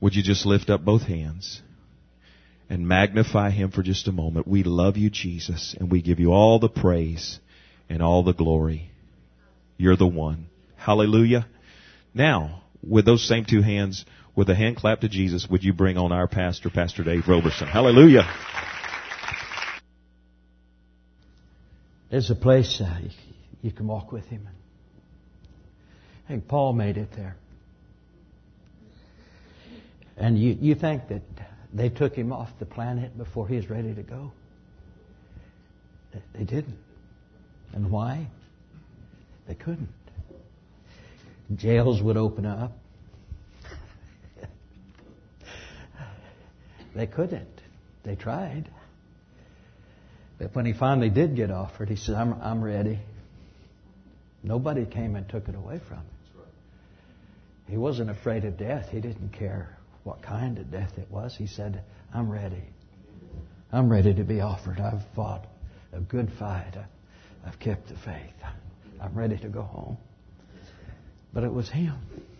Would you just lift up both hands and magnify Him for just a moment? We love you, Jesus, and we give you all the praise and all the glory. You're the one. Hallelujah. Now, with those same two hands, with a hand clap to Jesus, would you bring on our pastor, Pastor Dave Roberson? Hallelujah. There's a place you can walk with Him. I think Paul made it there. And you think that they took him off the planet before he was ready to go? They didn't. And why? They couldn't. Jails would open up. They couldn't. They tried. But when he finally did get offered, he said, I'm ready. Nobody came and took it away from him. He wasn't afraid of death. He didn't care what kind of death it was. He said, I'm ready. I'm ready to be offered. I've fought a good fight. I've kept the faith. I'm ready to go home. But it was Him.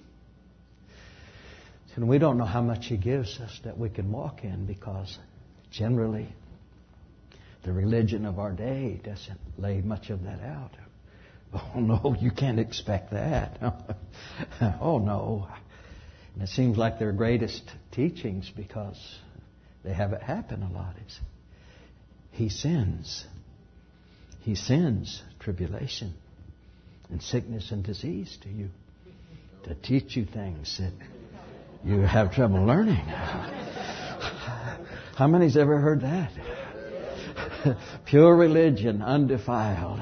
And we don't know how much He gives us that we can walk in, because generally the religion of our day doesn't lay much of that out. Oh no, you can't expect that. Oh no. And it seems like their greatest teachings, because they have it happen a lot, is He sends. He sends tribulation and sickness and disease to you to teach you things that you have trouble learning. How many's ever heard that? Pure religion, undefiled.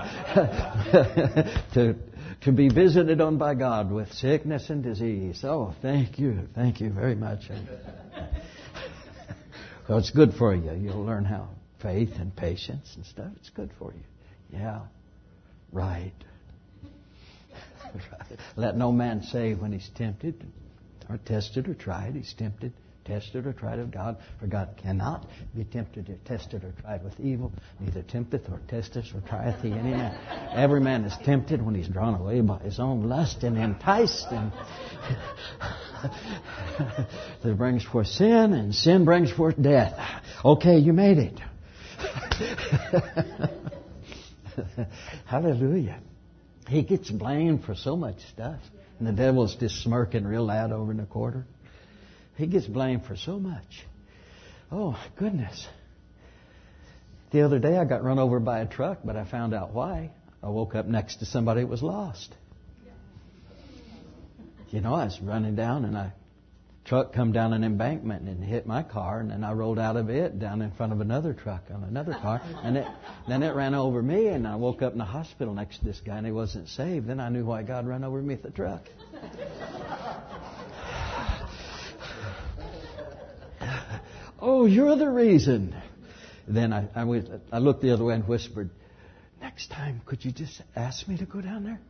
To be visited on by God with sickness and disease. Oh, thank you. Thank you very much. Well, it's good for you. You'll learn how faith and patience and stuff. It's good for you. Yeah. Right. Let no man say when he's tempted or tested or tried. He's tempted, tested, or tried of God. For God cannot be tempted or tested or tried with evil. Neither tempteth or testeth or trieth He any man. Every man is tempted when he's drawn away by his own lust and enticed. And that brings forth sin, and sin brings forth death. Okay, you made it. Hallelujah. He gets blamed for so much stuff. And the devil's just smirking real loud over in the corner. He gets blamed for so much. Oh, my goodness. The other day I got run over by a truck, but I found out why. I woke up next to somebody that was lost. You know, I was running down, and a truck come down an embankment and hit my car, and then I rolled out of it down in front of another truck on another car, and then it ran over me, and I woke up in the hospital next to this guy, and he wasn't saved. Then I knew why God ran over me with the truck. Oh, you're the reason. Then I looked the other way and whispered, next time, could you just ask me to go down there?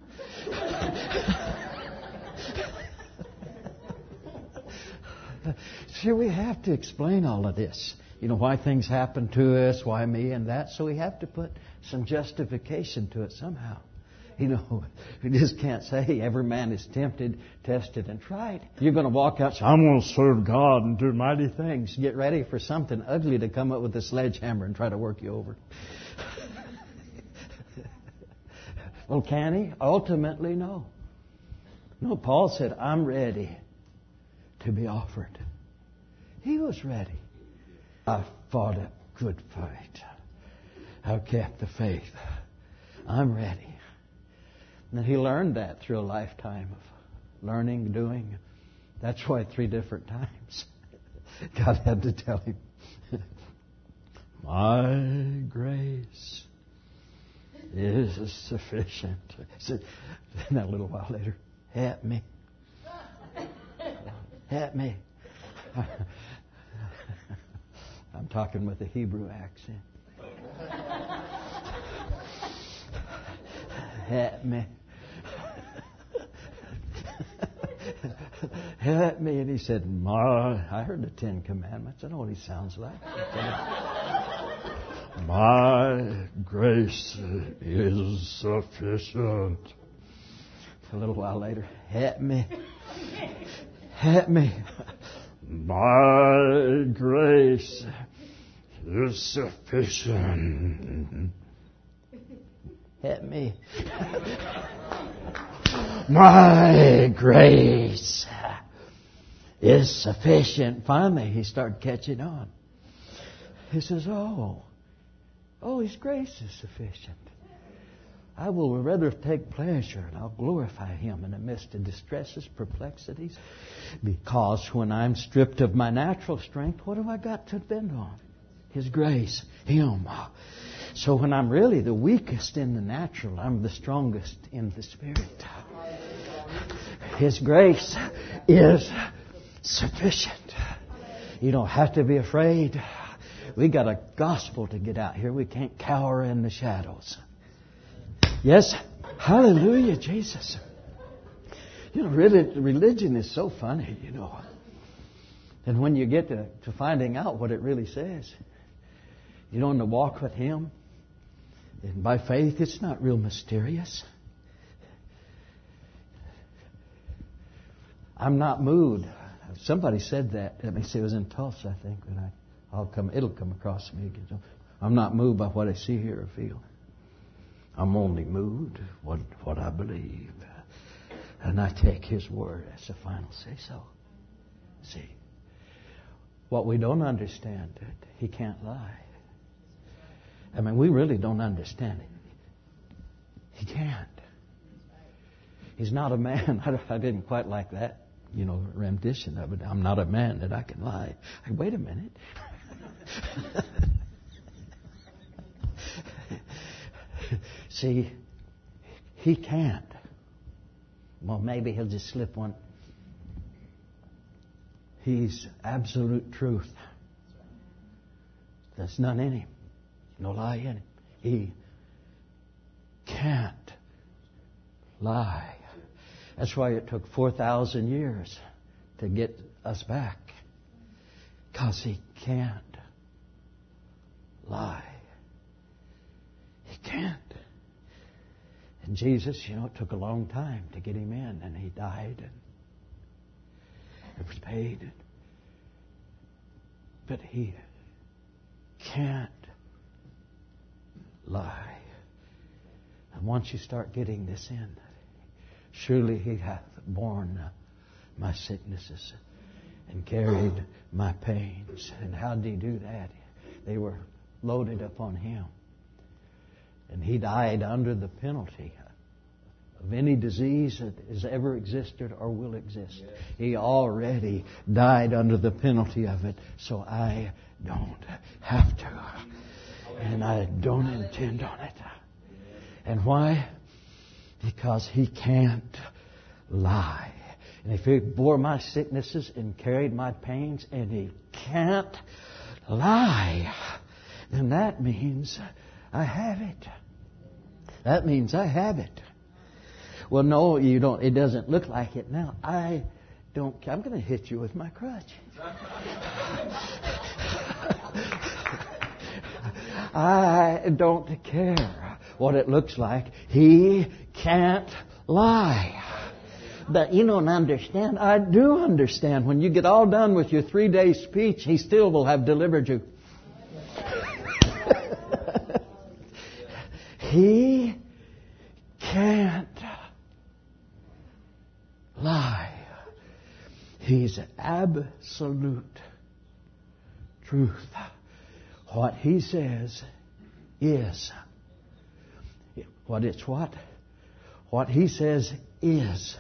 See, we have to explain all of this. You know, why things happen to us, why me and that. So we have to put some justification to it somehow. You know, we just can't say every man is tempted, tested, and tried. You're going to walk out and say, I'm going to serve God and do mighty things. Get ready for something ugly to come up with a sledgehammer and try to work you over. Well, can he? Ultimately, no. No, Paul said, I'm ready to be offered. He was ready. I fought a good fight. I've kept the faith. I'm ready. And he learned that through a lifetime of learning, doing. That's why 3 different times God had to tell him, my grace is sufficient. He said, then a little while later, help me. Help me. I'm talking with a Hebrew accent. Help me. Help me. And he said, I heard the 10 Commandments. I know what he sounds like. My grace is sufficient. A little while later, help me. Help me. My grace is sufficient. Hit me. My grace is sufficient. Finally, he started catching on. He says, oh, His grace is sufficient. I will rather take pleasure and I'll glorify Him in the midst of distresses, perplexities. Because when I'm stripped of my natural strength, what have I got to depend on? His grace, Him. So when I'm really the weakest in the natural, I'm the strongest in the Spirit. His grace is sufficient. You don't have to be afraid. We got a gospel to get out here. We can't cower in the shadows. Yes? Hallelujah, Jesus. Religion is so funny, And when you get to finding out what it really says, to walk with Him, and by faith, it's not real mysterious. I'm not moved. Somebody said that. Let me see, it was in Tulsa, I think. It'll come across me again. I'm not moved by what I see, hear, or feel. I'm only moved what I believe. And I take His word as the final say-so. See, what we don't understand, He can't lie. I mean, we really don't understand it. He can't. He's not a man. I didn't quite like that, rendition of it. I'm not a man that I can lie. Wait a minute. See, He can't. Well, maybe He'll just slip one. He's absolute truth. There's none in Him. No lie in Him. He can't lie. That's why it took 4,000 years to get us back. Because He can't lie. He can't. And Jesus, it took a long time to get Him in, and He died, and it was paid. But He can't lie. And once you start getting this in, surely He hath borne my sicknesses and carried my pains. And how did He do that? They were loaded upon Him. And He died under the penalty of any disease that has ever existed or will exist. He already died under the penalty of it, so I don't have to. And I don't intend on it. And why? Because He can't lie. And if He bore my sicknesses and carried my pains, and He can't lie, then that means I have it. That means I have it. Well, no, you don't. It doesn't look like it now. I don't care. I'm going to hit you with my crutch. I don't care what it looks like. He can't lie. But you don't understand. I do understand. When you get all done with your 3-day speech, He still will have delivered you. He can't lie. He's absolute truth. What He says is. What it's what? What He says is.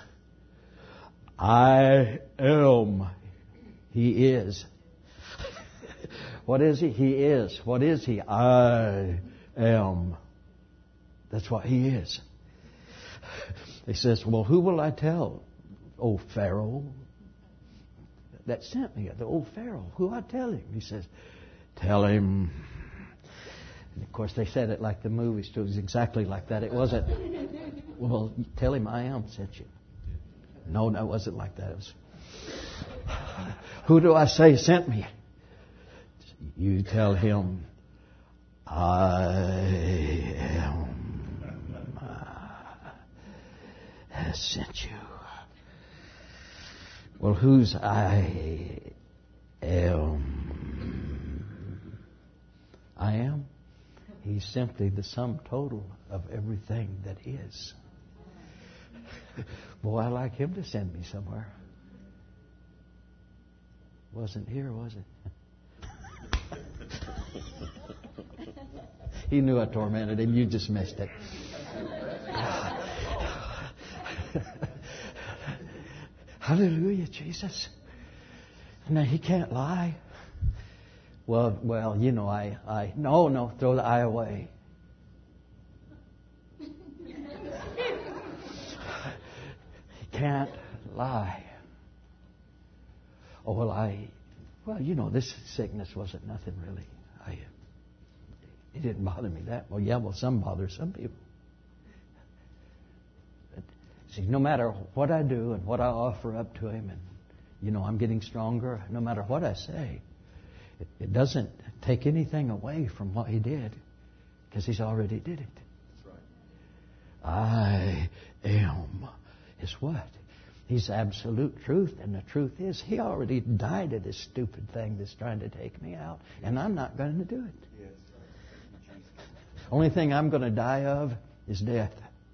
I am. He is. What is He? He is. What is He? I am. That's what He is. He says, well, who will I tell? Oh, Pharaoh that sent me. The old Pharaoh. Who I tell him? He says, tell him. And of course, they said it like the movies. It was exactly like that. It wasn't, well, tell him I am sent you. No, it wasn't like that. It was, who do I say sent me? You tell him, I am has sent you. Well, who's I I am. He's simply the sum total of everything that is. Boy, I'd like Him to send me somewhere. Wasn't here, was it? He knew I tormented him. You just missed it. Hallelujah, Jesus. Now, He can't lie. Well, you know, no, throw the I away. He can't lie. Oh, well, you know, this sickness wasn't nothing really. It didn't bother me that well. Yeah, well, some bother some people. But, see, no matter what I do and what I offer up to Him, and, you know, I'm getting stronger, no matter what I say, it doesn't take anything away from what He did, because He's already did it. That's right. I am is what? He's absolute truth, and the truth is He already died of this stupid thing that's trying to take me out, and I'm not going to do it. Yes. Only thing I'm going to die of is death.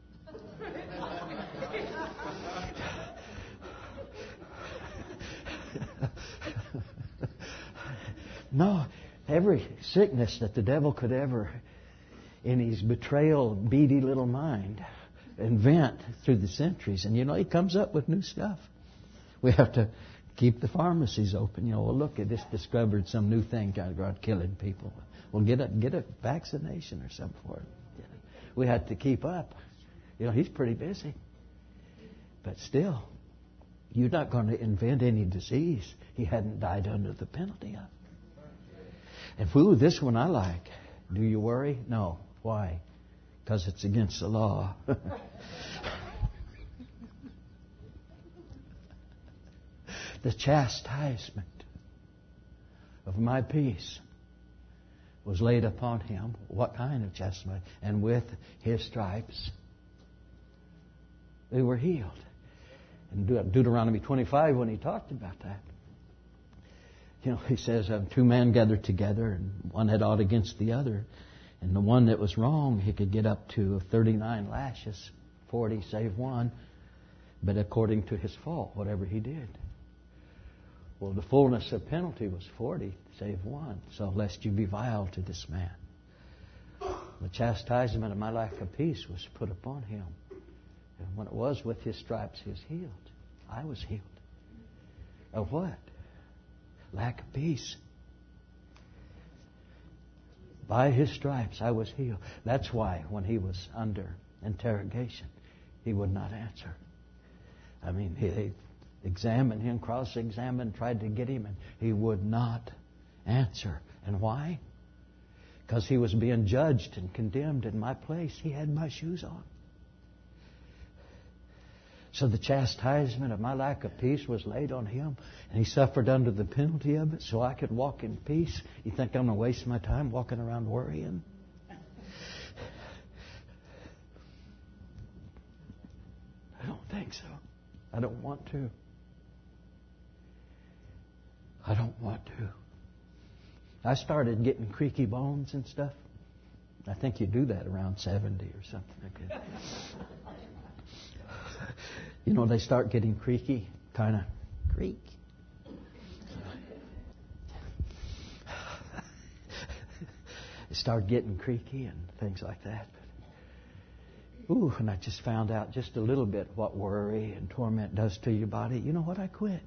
No, every sickness that the devil could ever, in his betrayal, beady little mind, invent through the centuries. And, you know, he comes up with new stuff. We have to keep the pharmacies open. You know, well, look, they just discovered some new thing trying to go out killing people. Well, get a vaccination or something for it. We have to keep up. You know, he's pretty busy. But still, you're not going to invent any disease He hadn't died under the penalty of. And this one I like. Do you worry? No. Why? Because it's against the law. The chastisement of my peace was laid upon Him. What kind of chastisement? And with His stripes we were healed. In Deuteronomy 25, when He talked about that, you know, He says, two men gathered together, and one had aught against the other. And the one that was wrong, he could get up to 39 lashes, 40 save one, but according to his fault, whatever he did. Well, the fullness of penalty was 40 save one, so lest you be vile to this man. The chastisement of my lack of peace was put upon Him. And when it was with His stripes, He was healed. I was healed. Of what? Lack of peace. By His stripes I was healed. That's why when He was under interrogation, He would not answer. I mean, they examined Him, cross-examined, tried to get Him, and He would not answer. And why? Because He was being judged and condemned in my place. He had my shoes on. So the chastisement of my lack of peace was laid on Him, and He suffered under the penalty of it so I could walk in peace. You think I'm going to waste my time walking around worrying? I don't think so. I don't want to. I don't want to. I started getting creaky bones and stuff. I think you do that around 70 or something like that. You know, they start getting creaky, kind of creak. They start getting creaky and things like that. Ooh, and I just found out just a little bit what worry and torment does to your body. You know what? I quit.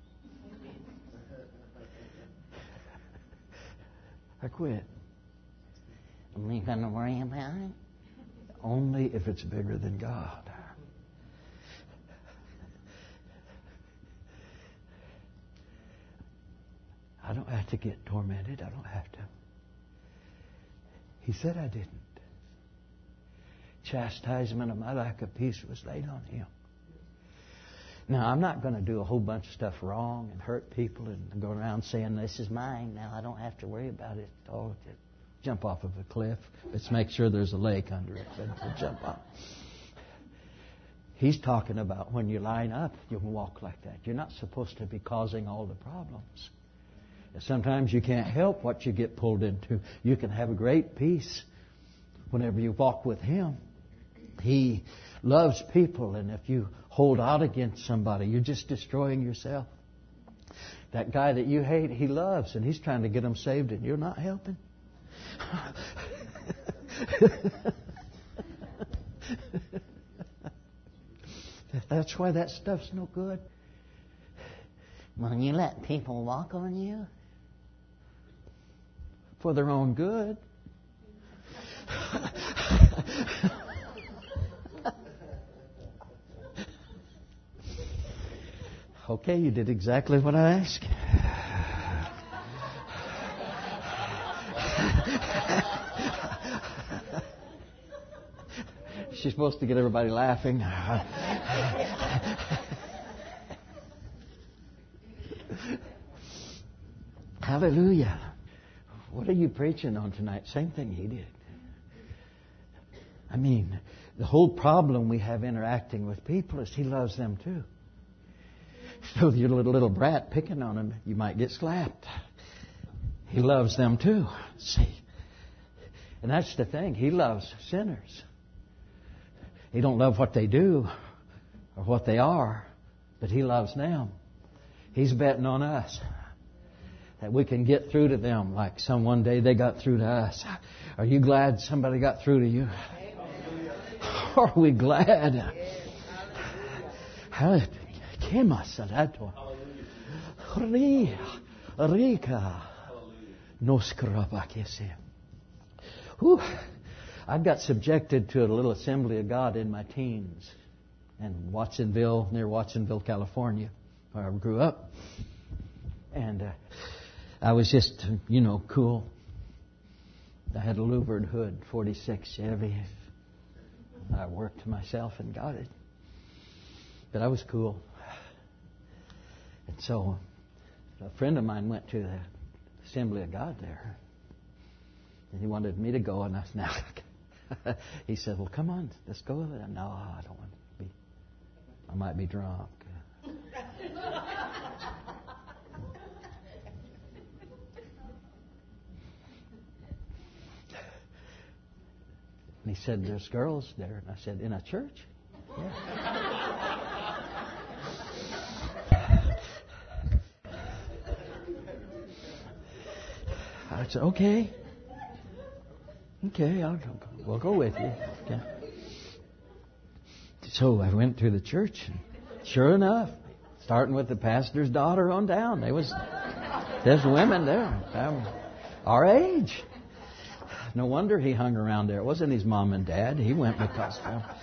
I quit. Are you going to worry about it? Only if it's bigger than God. I don't have to get tormented. I don't have to. He said I didn't. Chastisement of my lack of peace was laid on Him. Now, I'm not going to do a whole bunch of stuff wrong and hurt people and go around saying, this is mine now, I don't have to worry about it. Oh, jump off of a cliff. Let's make sure there's a lake under it. Then jump off. He's talking about when you line up, you can walk like that. You're not supposed to be causing all the problems. And sometimes you can't help what you get pulled into. You can have a great peace whenever you walk with Him. He loves people, and if you hold out against somebody, you're just destroying yourself. That guy that you hate, He loves, and He's trying to get them saved, and you're not helping. That's why that stuff's no good. When you let people walk on you, For their own good. Okay, you did exactly what I asked. She's supposed to get everybody laughing. Hallelujah. What are you preaching on tonight? Same thing he did. I mean, the whole problem we have interacting with people is He loves them too. So you're a little brat picking on Him, you might get slapped. He loves them too. See? And that's the thing. He loves sinners. He don't love what they do or what they are, but He loves them. He's betting on us that we can get through to them like one day they got through to us. Are you glad somebody got through to you? Are we glad? I got subjected to a little Assembly of God in my teens in Watsonville, near Watsonville, California, where I grew up. And I was just, cool. I had a louvered hood, 46 Chevy. I worked myself and got it. But I was cool. And so a friend of mine went to the Assembly of God there. And he wanted me to go, and I said, no. He said, well, come on, let's go. No, I don't want to be. I might be drunk. And he said, there's girls there. And I said, in a church? Yeah. I said, okay. Okay, we'll go with you. Okay. So I went to the church, and sure enough, starting with the pastor's daughter on down, there's women there, our age. No wonder he hung around there. It wasn't his mom and dad. He went because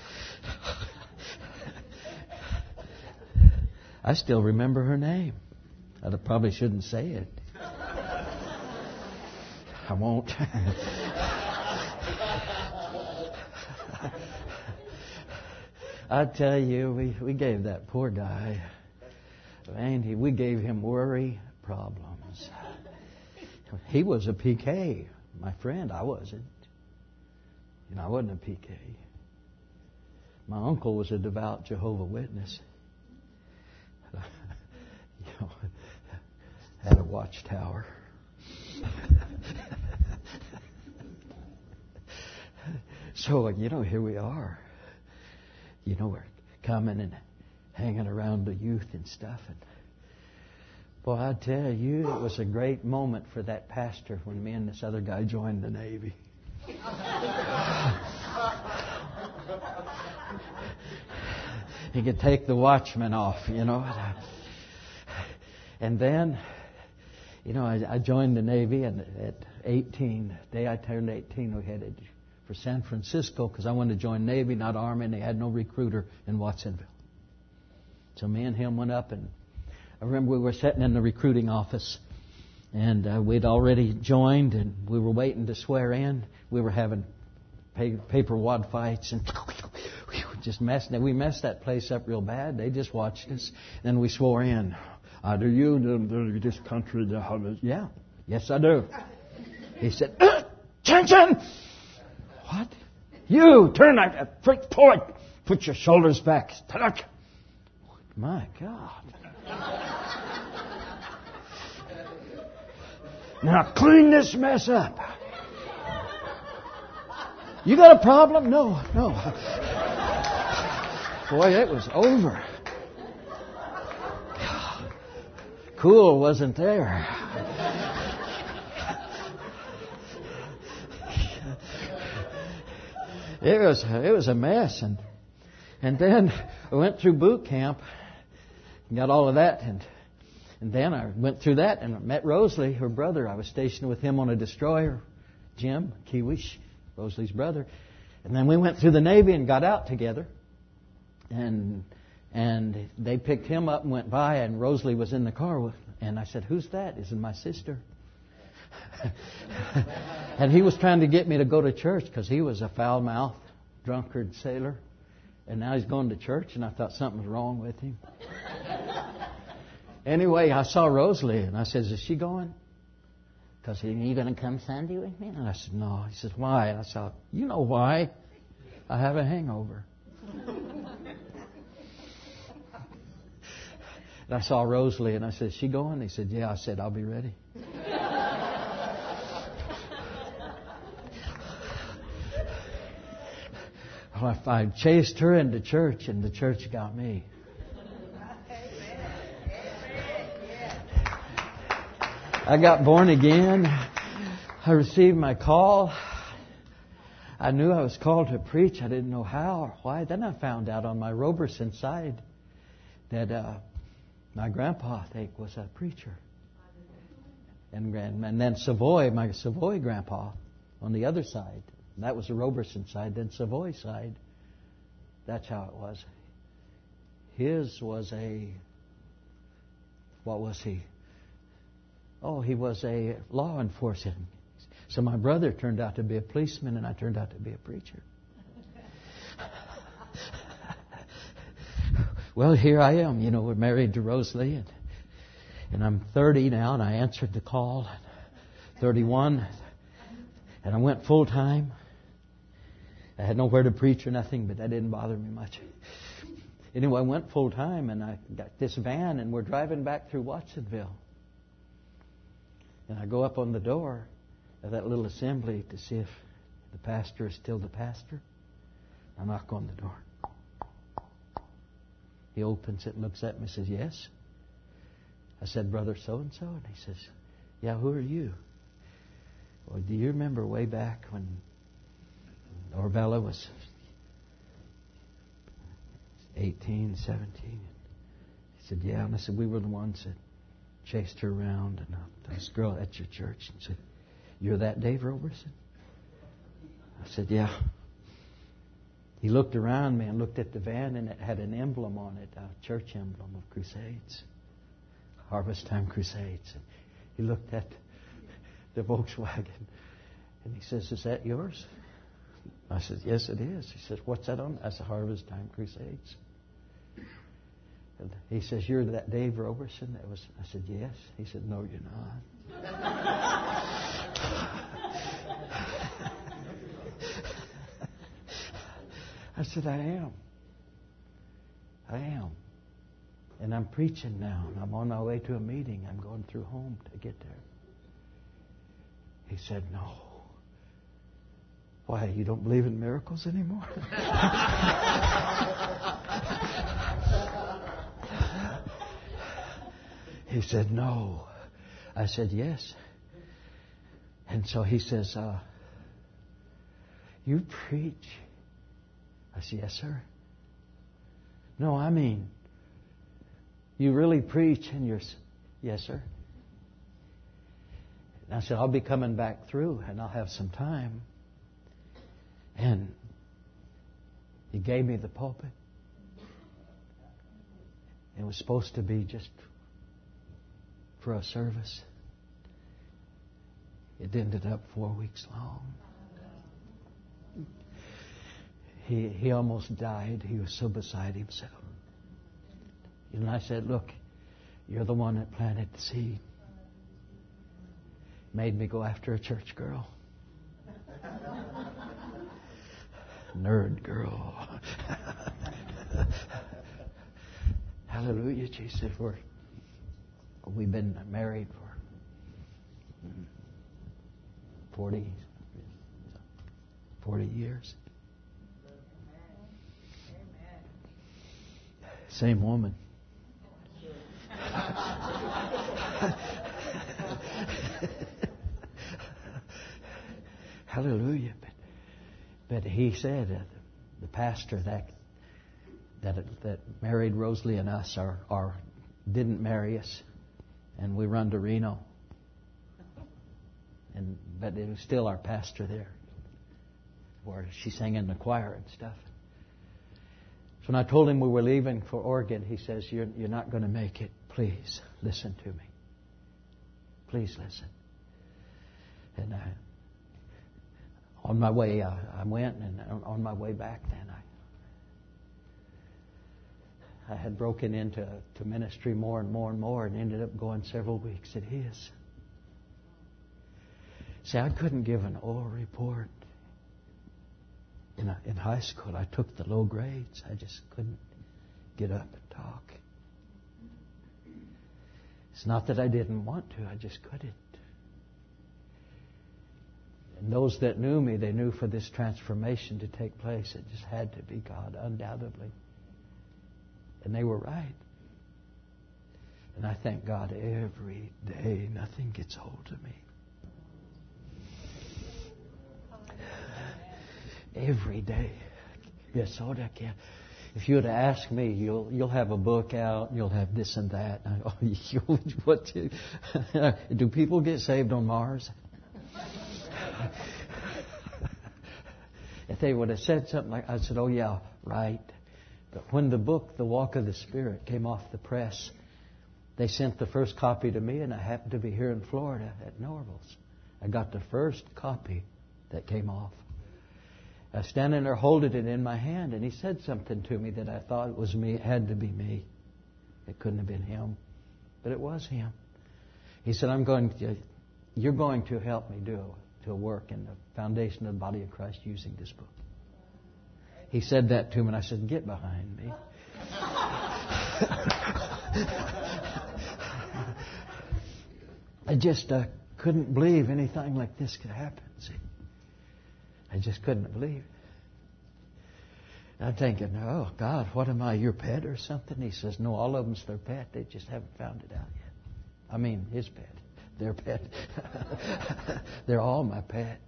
I still remember her name. I probably shouldn't say it. I won't. I tell you, we gave that poor guy, we gave him worry problems. He was a PK, my friend. I wasn't. I wasn't a PK. My uncle was a devout Jehovah Witness. Had a watchtower. So, here we are. We're coming and hanging around the youth and stuff. And boy, I tell you, it was a great moment for that pastor when me and this other guy joined the Navy. He could take the watchman off, And then, I joined the Navy, and at 18, the day I turned 18, we headed for San Francisco because I wanted to join Navy, not Army, and they had no recruiter in Watsonville. So me and him went up, and I remember we were sitting in the recruiting office, and we'd already joined, and we were waiting to swear in. We were having paper wad fights, and just messing. We messed that place up real bad. They just watched us. Then we swore in. Do you this country? Yeah. Yes, I do. He said, attention! What? You turn that freak forward. Put your shoulders back. My God. Now clean this mess up. You got a problem? No. Boy, it was over. Cool wasn't there. It was a mess, and then I went through boot camp, and got all of that, and then I went through that and met Rosalie, her brother. I was stationed with him on a destroyer, Jim Kiwish, Rosalie's brother, and then we went through the Navy and got out together, and they picked him up and went by, and Rosalie was in the car, and I said, "Who's that?" "Isn't my sister." And he was trying to get me to go to church because he was a foul-mouthed, drunkard sailor. And now he's going to church, and I thought something was wrong with him. Anyway, I saw Rosalie, and I said, "Is she going?" "Because are you going to come Sunday with me?" And I said, "No." He says, "Why?" And I said, "You know why. I have a hangover." And I saw Rosalie, and I said, "Is she going?" He said, "Yeah." I said, "I'll be ready." I chased her into church, and the church got me. I got born again. I received my call. I knew I was called to preach. I didn't know how or why. Then I found out on my Roberson side that my grandpa, I think, was a preacher. And then Savoy, my Savoy grandpa, on the other side. That was the Roberson side. Then Savoy side, that's how it was. His was what was he? Oh, he was a law enforcement. So my brother turned out to be a policeman, and I turned out to be a preacher. Well, here I am. We're married to Rosalie, and I'm 30 now, and I answered the call. 31, and I went full time. I had nowhere to preach or nothing, but that didn't bother me much. Anyway, I went full time, and I got this van, and we're driving back through Watsonville. And I go up on the door of that little assembly to see if the pastor is still the pastor. I knock on the door. He opens it and looks at me and says, "Yes." I said, "Brother so-and-so?" And he says, "Yeah, who are you?" "Well, do you remember way back when Orbella was 18, 17? He said, "Yeah." And I said, "We were the ones that chased her around, and this girl at your church." And said, "You're that Dave Roberson?" I said, "Yeah." He looked around me and looked at the van, and it had an emblem on it, a church emblem of Crusades, Harvest Time Crusades. And he looked at the Volkswagen, and he says, "Is that yours?" I said, "Yes, it is." He says, "What's that on?" I said, "Harvest Time Crusades." And he says, "You're that Dave Roberson that was..." I said, "Yes." He said, "No, you're not." I said, "I am. I am. And I'm preaching now. And I'm on my way to a meeting. I'm going through home to get there." He said, "No." "Why, you don't believe in miracles anymore?" He said, "No." I said, "Yes." And so he says, "You preach?" I said, "Yes, sir." "No, I mean, you really preach and you're..." "Yes, sir." And I said, "I'll be coming back through and I'll have some time." And he gave me the pulpit. It was supposed to be just for a service. It ended up 4 weeks long. He almost died. He was so beside himself. And I said, "Look, you're the one that planted the seed. Made me go after a church girl. Nerd girl." Hallelujah, Jesus. We've been married for 40 years. Same woman. Hallelujah. But he said, the pastor that married Rosalie and us didn't marry us, and we run to Reno. But it was still our pastor there, where she sang in the choir and stuff. So when I told him we were leaving for Oregon, he says, "You're not going to make it. Please listen to me. Please listen." And on my way, I went, and on my way back, then I had broken into ministry more and more and more, and ended up going several weeks at his. See, I couldn't give an oral report. In high school, I took the low grades. I just couldn't get up and talk. It's not that I didn't want to, I just couldn't. And those that knew me, they knew for this transformation to take place, it just had to be God, undoubtedly. And they were right. And I thank God every day nothing gets hold of me. Every day. Yes, oh, I can. If you were to ask me, you'll have a book out, you'll have this and that. Do people get saved on Mars? If they would have said something like, I said, "Oh yeah, right." But when the book, The Walk of the Spirit, came off the press, they sent the first copy to me, and I happened to be here in Florida at Norville's. I got the first copy that came off. I was standing there holding it in my hand, and he said something to me that I thought it was me. It had to be me. It couldn't have been him, but it was him. He said, "You're going to help me do a work in the foundation of the body of Christ using this book." He said that to me, and I said, "Get behind me." I just couldn't believe anything like this could happen. See, I just couldn't believe it. I'm thinking, "Oh, God, what am I, your pet or something?" He says, "No, all of them's their pet. They just haven't found it out yet." I mean, his pet. Their pet. They're all my pet.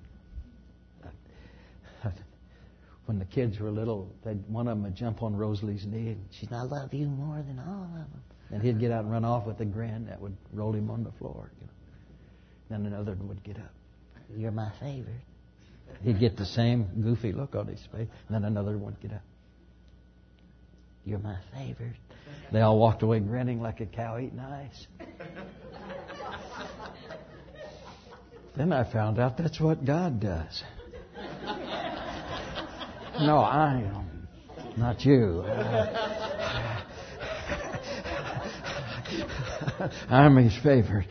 When the kids were little, one of them would jump on Rosalie's knee, and she'd, "I love you more than all of them." And he'd get out and run off with a grin that would roll him on the floor. Then another one would get up. "You're my favorite." He'd get the same goofy look on his face. And then another one would get up. "You're my favorite." They all walked away grinning like a cow eating ice. Then I found out that's what God does. No, I am. Not you. I'm his favorite.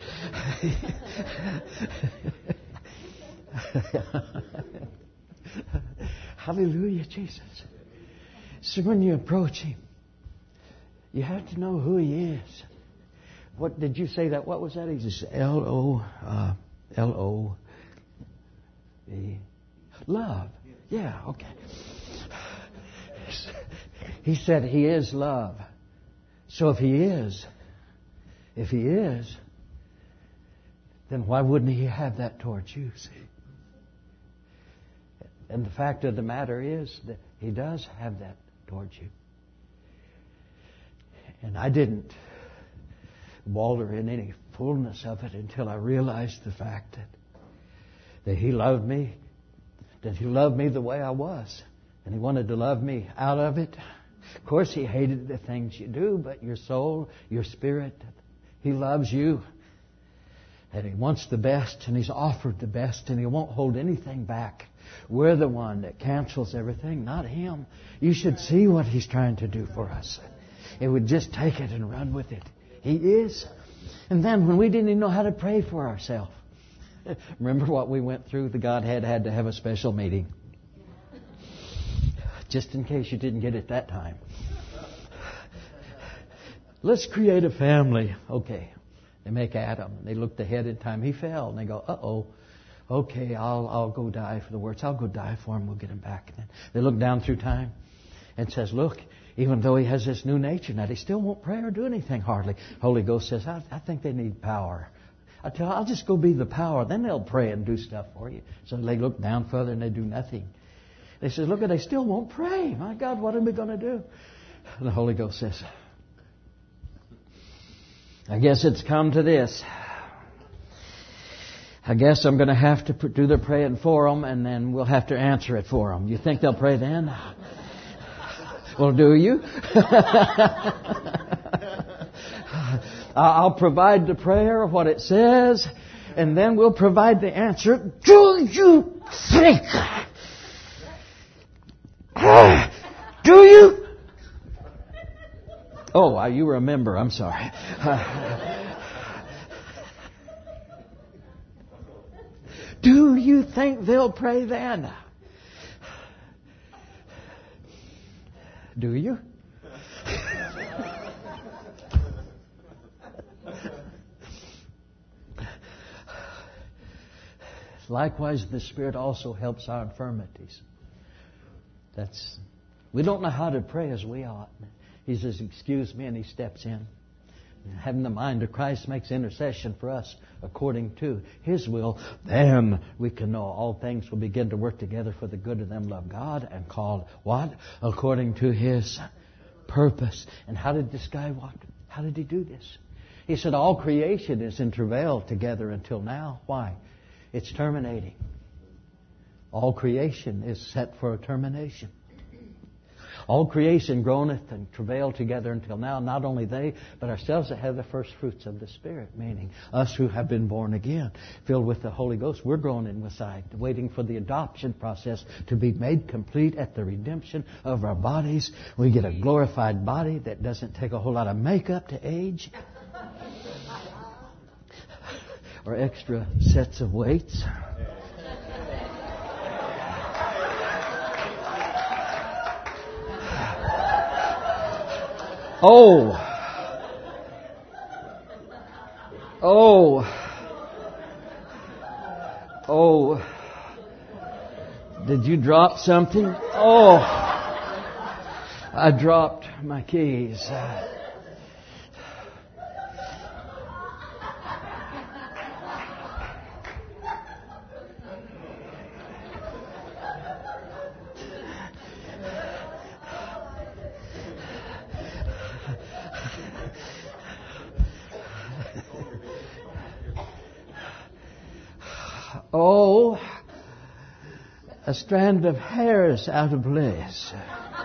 Hallelujah, Jesus. So when you approach him, you have to know who he is. What did you say that? What was that? He says L-O-V. Love. Yeah, okay. He said he is love. So if he is, then why wouldn't he have that towards you, see? And the fact of the matter is that he does have that towards you. And I didn't wallow in any fullness of it until I realized the fact that he loved me, that he loved me the way I was. And he wanted to love me out of it. Of course, he hated the things you do, but your soul, your spirit, he loves you. And he wants the best, and he's offered the best, and he won't hold anything back. We're the one that cancels everything, not him. You should see what he's trying to do for us. It would just take it and run with it. He is. And then when we didn't even know how to pray for ourselves. Remember what we went through? The Godhead had to have a special meeting. Just in case you didn't get it that time. Let's create a family. Okay. They make Adam. They looked ahead in time. He fell. And they go, uh-oh. Okay, I'll go die for the works. I'll go die for him. We'll get him back. And then they look down through time and says, look, even though he has this new nature now, he still won't pray or do anything hardly. Holy Ghost says, I think they need power. I'll just go be the power. Then they'll pray and do stuff for you. So they look down further and they do nothing. They says, look, they still won't pray. My God, what are we going to do? And the Holy Ghost says, I guess it's come to this. I guess I'm going to have to do the praying for them, and then we'll have to answer it for them. You think they'll pray then? Well, do you? I'll provide the prayer, what it says, and then we'll provide the answer. Do you think? Do you? Oh, you remember. I'm sorry. Do you think they'll pray then? Do you? Likewise, the Spirit also helps our infirmities. We don't know how to pray as we ought. He says, excuse me, and He steps in. Having the mind of Christ makes intercession for us according to His will. Then we can know all things will begin to work together for the good of them love God and called what? According to His purpose. And how did this guy what? How did he do this? He said all creation is in travail together until now. Why? It's terminating. All creation is set for a termination. All creation groaneth and travaileth together until now. Not only they, but ourselves that have the first fruits of the Spirit. Meaning us who have been born again, filled with the Holy Ghost. We're groaning beside, waiting for the adoption process to be made complete at the redemption of our bodies. We get a glorified body that doesn't take a whole lot of makeup to age. Or extra sets of weights. Oh, did you drop something? Oh, I dropped my keys. Oh, a strand of hair is out of place.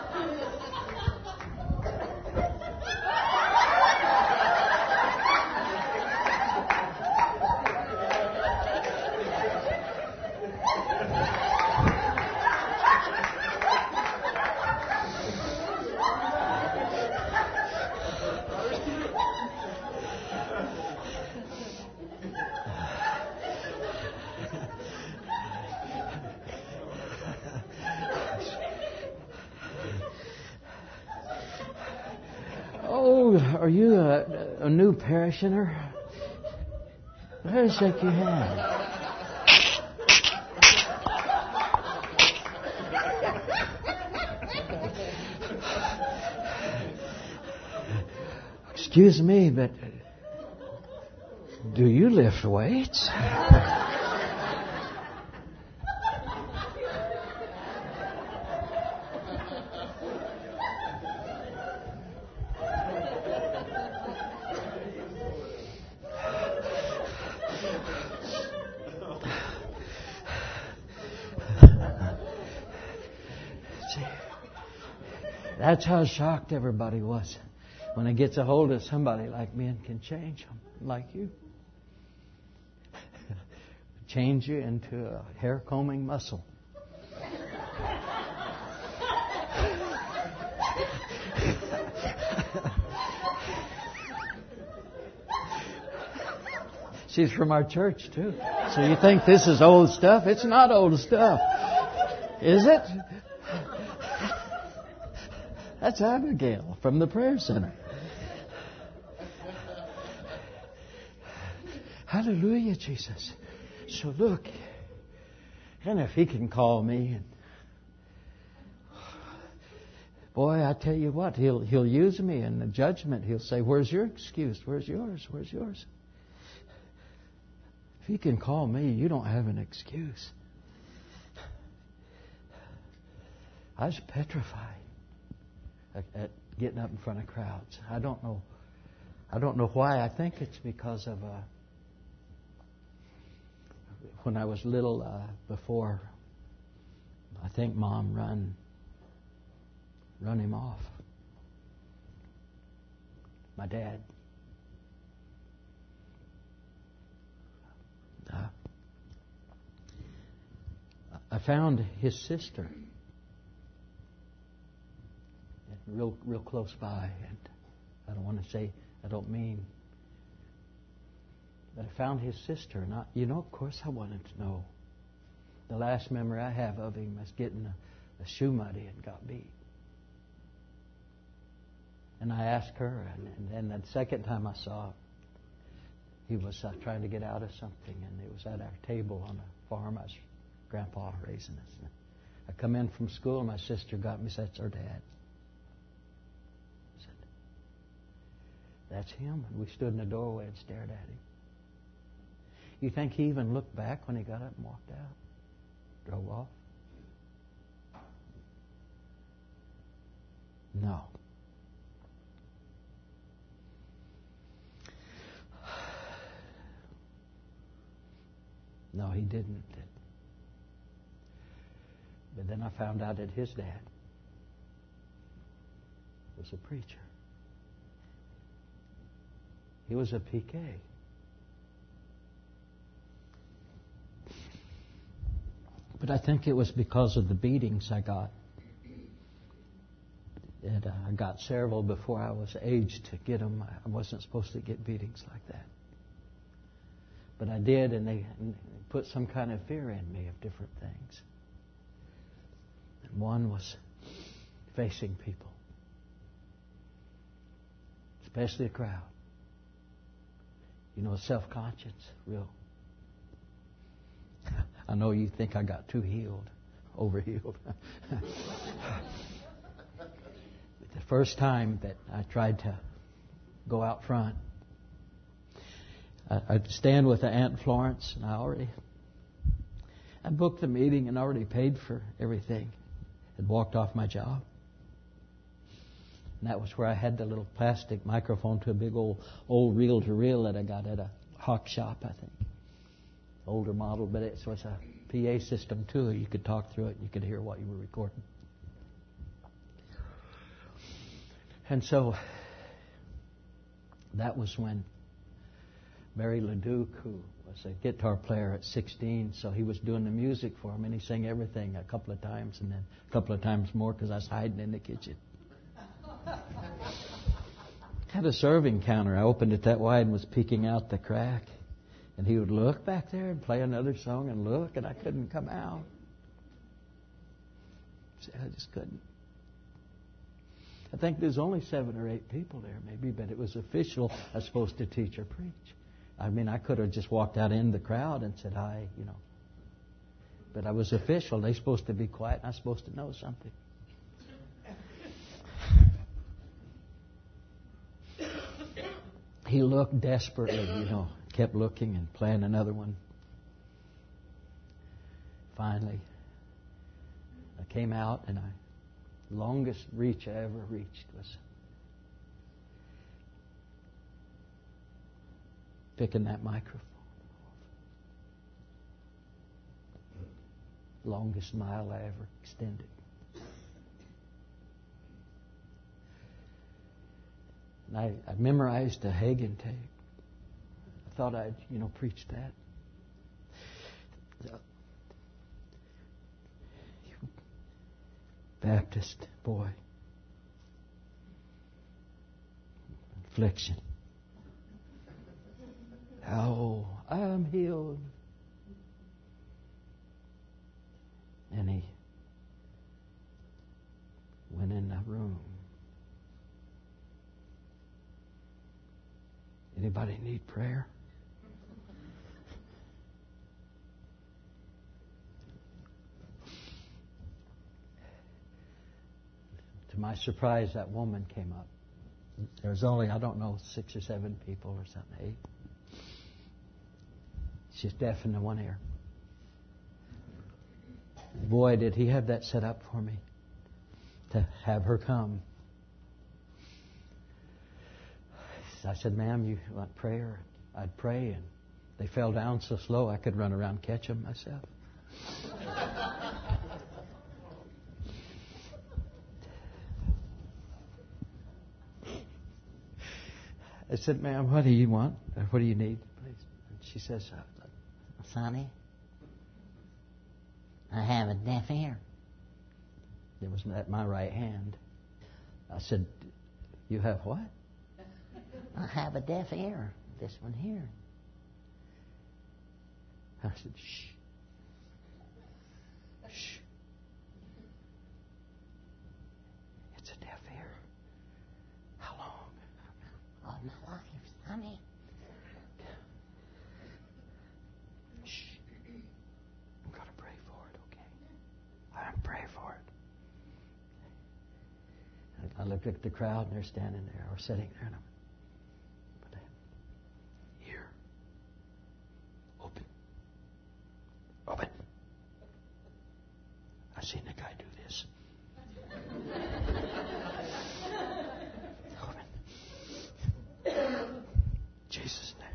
Are you a new parishioner? Let us shake your hand. Excuse me, but do you lift weights? That's how shocked everybody was when it gets a hold of somebody like me and can change them, like you. Change you into a hair combing muscle. She's from our church too. So you think this is old stuff? It's not old stuff. Is it? That's Abigail from the prayer center. Hallelujah, Jesus. So look, and if He can call me, and boy, I tell you what, He'll use me in the judgment. He'll say, "Where's your excuse? Where's yours? Where's yours?" If He can call me, you don't have an excuse. I was petrified at getting up in front of crowds. I don't know why. I think it's because of when I was little, before I think Mom run him off. My dad. I found his sister real close by, and I don't want to say, I don't mean, but I found his sister, and of course I wanted to know. The last memory I have of him was getting a shoe muddy and got beat. And I asked her, and then the second time I saw him, he was trying to get out of something, and it was at our table on a farm. I was Grandpa raising us. I come in from school, and my sister got me, said, "That's our dad." I said, "That's him." And we stood in the doorway and stared at him. You think he even looked back when he got up and walked out? Drove off? No. No, he didn't. But then I found out that his dad was a preacher. He was a PK. But I think it was because of the beatings I got. And I got several before I was aged to get them. I wasn't supposed to get beatings like that. But I did, and they put some kind of fear in me of different things. And one was facing people, especially a crowd. Self-conscious, real. I know you think I got too healed, overhealed. The first time that I tried to go out front, I'd stand with Aunt Florence, and I booked the meeting and already paid for everything. Had walked off my job. And that was where I had the little plastic microphone to a big old reel-to-reel that I got at a hawk shop, I think. Older model, but it was a PA system too. You could talk through it and you could hear what you were recording. And so that was when Mary LeDuc, who was a guitar player at 16, so he was doing the music for him, and he sang everything a couple of times, and then a couple of times more because I was hiding in the kitchen. Had a serving counter. I opened it that wide and was peeking out the crack, and he would look back there and play another song and look, and I couldn't come out. I just couldn't. I think there's only 7 or 8 people there, maybe, but it was official. I was supposed to teach or preach. I mean, I could have just walked out in the crowd and said hi, But I was official. They're supposed to be quiet, and I'm supposed to know something. He looked desperately, kept looking and playing another one. Finally, I came out, and the longest reach I ever reached was picking that microphone. Longest mile I ever extended. And I memorized a Hagen tape. I thought I'd, preach that. Baptist boy. Affliction. Oh, I am healed. And he went in the room. Anybody need prayer? my surprise, that woman came up. There was only, 6 or 7 people or something, 8. She's deaf in the one ear. Boy, did he have that set up for me, to have her come. I said, ma'am, you want prayer? I'd pray, and they fell down so slow I could run around and catch them myself. I said, ma'am, what do you want? Or what do you need, please? And she says, Sonny, I have a deaf ear. It was at my right hand. I said, you have what? I have a deaf ear. This one here. I said, shh. Shh. It's a deaf ear. How long? All my life, Sonny. Shh. I'm going to pray for it, okay? I'm going to pray for it. I looked at the crowd, and they're standing there, or sitting there, and I'm, here. Open. Open. I've seen the guy do this. Open. Jesus' name.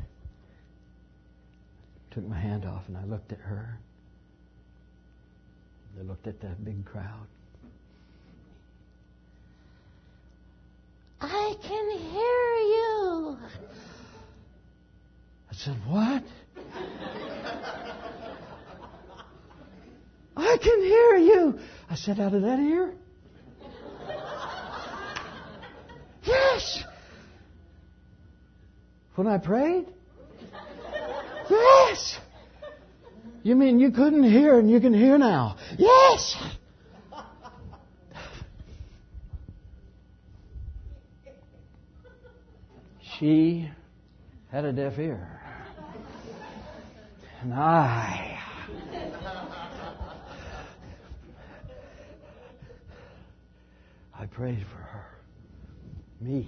Took my hand off, and I looked at her. I looked at that big crowd. I can hear you. I said, what? I can hear you. I said, out of that ear? Yes. When I prayed? Yes. You mean you couldn't hear and you can hear now? Yes. She had a deaf ear. And I prayed for her. Me.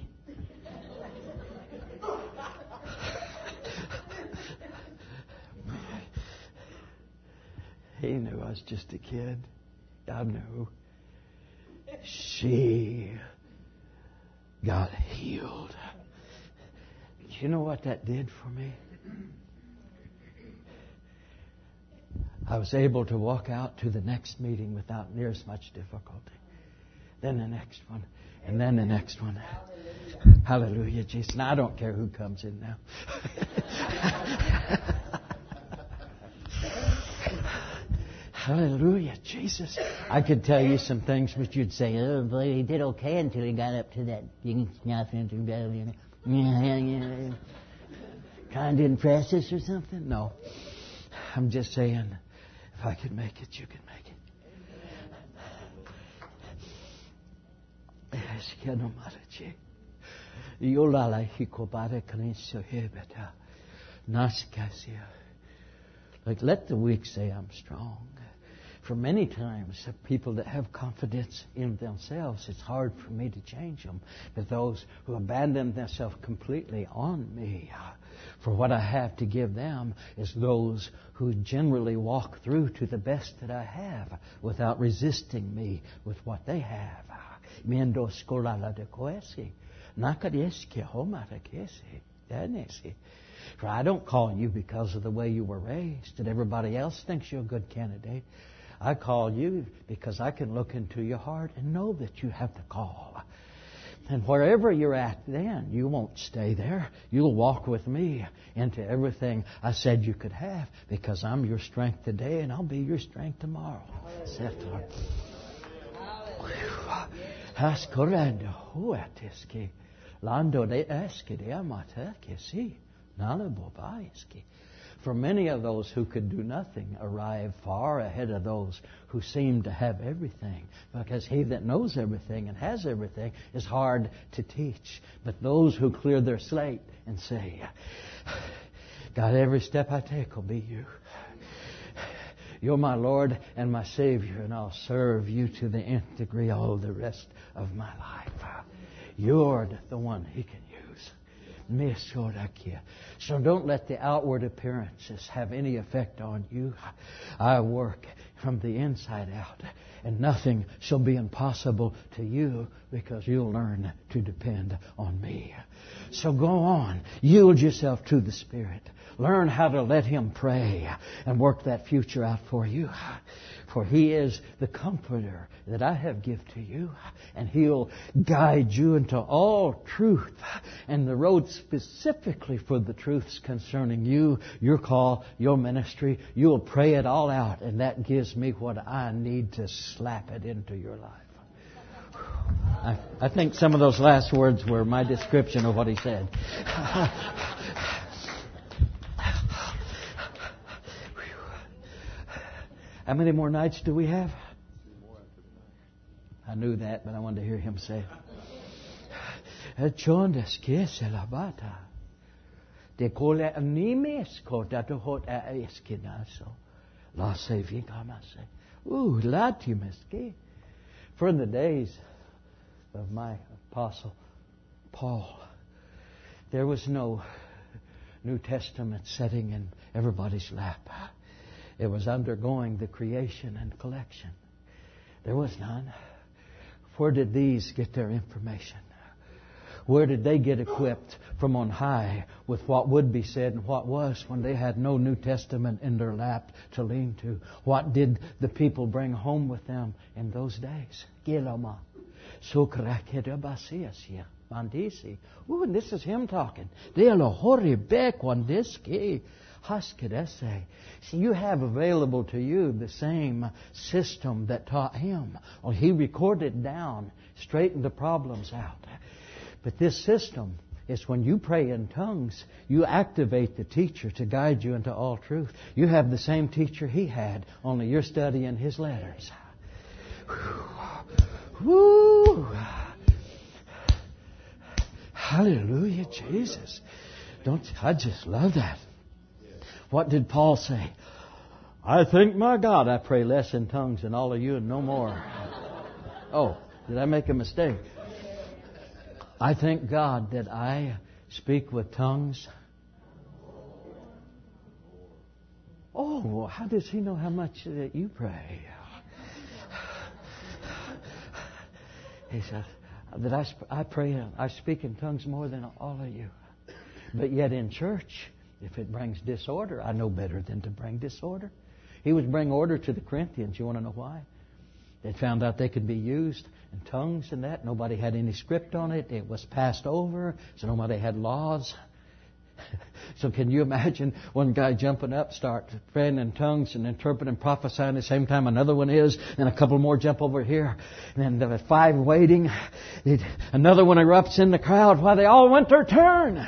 He knew I was just a kid. God knew. She got healed. Do you know what that did for me? I was able to walk out to the next meeting without near as much difficulty. Then the next one. And then the next one. Hallelujah, Jesus. Now, I don't care who comes in now. Hallelujah, Jesus. I could tell you some things which you'd say, oh, boy, he did okay until he got up to that. Kind of impress or something? No. I'm just saying, if I could make it, you can make it. Like, let the weak say I'm strong. For many times, people that have confidence in themselves, it's hard for me to change them. But those who abandon themselves completely on me, for what I have to give them is those who generally walk through to the best that I have without resisting me with what they have. For I don't call you because of the way you were raised and everybody else thinks you're a good candidate. I call you because I can look into your heart and know that you have the call. And wherever you're at then, you won't stay there. You'll walk with me into everything I said you could have because I'm your strength today and I'll be your strength tomorrow. Saith the Lord. For many of those who could do nothing arrive far ahead of those who seem to have everything. Because he that knows everything and has everything is hard to teach. But those who clear their slate and say, God, every step I take will be you. You're my Lord and my Savior, and I'll serve you to the nth degree all the rest of my life. You're the one He can use. So don't let the outward appearances have any effect on you. I work from the inside out, and nothing shall be impossible to you because you'll learn to depend on me. So go on. Yield yourself to the Spirit. Learn how to let Him pray and work that future out for you. For He is the Comforter that I have given to you. And He'll guide you into all truth. And the road specifically for the truths concerning you, your call, your ministry. You'll pray it all out. And that gives me what I need to slap it into your life. I think some of those last words were my description of what he said. How many more nights do we have? I knew that, but I wanted to hear him say it. For in the days of my apostle Paul, there was no New Testament setting in everybody's lap. It was undergoing the creation and collection. There was none. Where did these get their information? Where did they get equipped from on high with what would be said and what was when they had no New Testament in their lap to lean to? What did the people bring home with them in those days? Ooh, and this is him talking. See, you have available to you the same system that taught him. Well, he recorded down, straightened the problems out. But this system is when you pray in tongues, you activate the teacher to guide you into all truth. You have the same teacher he had, only you're studying his letters. Woo! Hallelujah, Jesus. I just love that. What did Paul say? I thank my God I pray less in tongues than all of you and no more. Oh, did I make a mistake? I thank God that I speak with tongues. Oh, well, how does He know how much that you pray? He says that I pray, I speak in tongues more than all of you. But yet in church, if it brings disorder, I know better than to bring disorder. He was bringing order to the Corinthians. You want to know why? They found out they could be used in tongues and that. Nobody had any script on it. It was passed over, so nobody had laws. So can you imagine one guy jumping up, start praying in tongues and interpreting, prophesying at the same time another one is, and a couple more jump over here, and then there were 5 waiting. Another one erupts in the crowd while they all went their turn.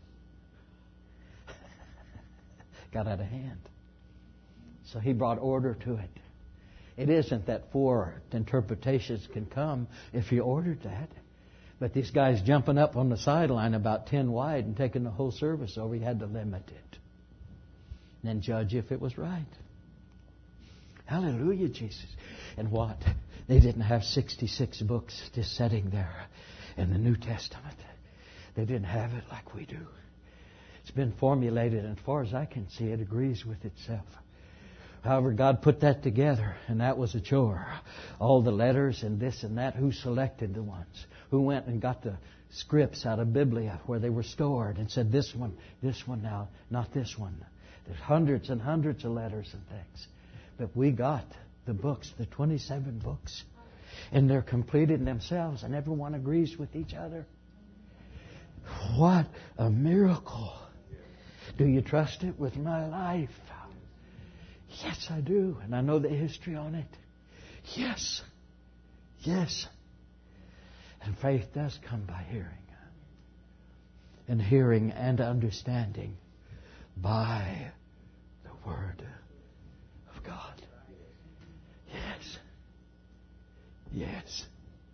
Got out of hand. So he brought order to it. It isn't that 4 interpretations can come if you ordered that. But these guys jumping up on the sideline about 10 wide and taking the whole service over, he had to limit it. And then judge if it was right. Hallelujah, Jesus. And what? They didn't have 66 books just sitting there in the New Testament. They didn't have it like we do. It's been formulated, and as far as I can see, it agrees with itself. However, God put that together, and that was a chore. All the letters and this and that. Who selected the ones? Who went and got the scripts out of Biblia where they were stored and said, this one now, not this one. There's hundreds and hundreds of letters and things. But we got the books, the 27 books. And they're completed in themselves, and everyone agrees with each other. What a miracle. Do you trust it with my life? Yes, I do. And I know the history on it. Yes. Yes. And faith does come by hearing. And hearing and understanding by the Word of God. Yes. Yes.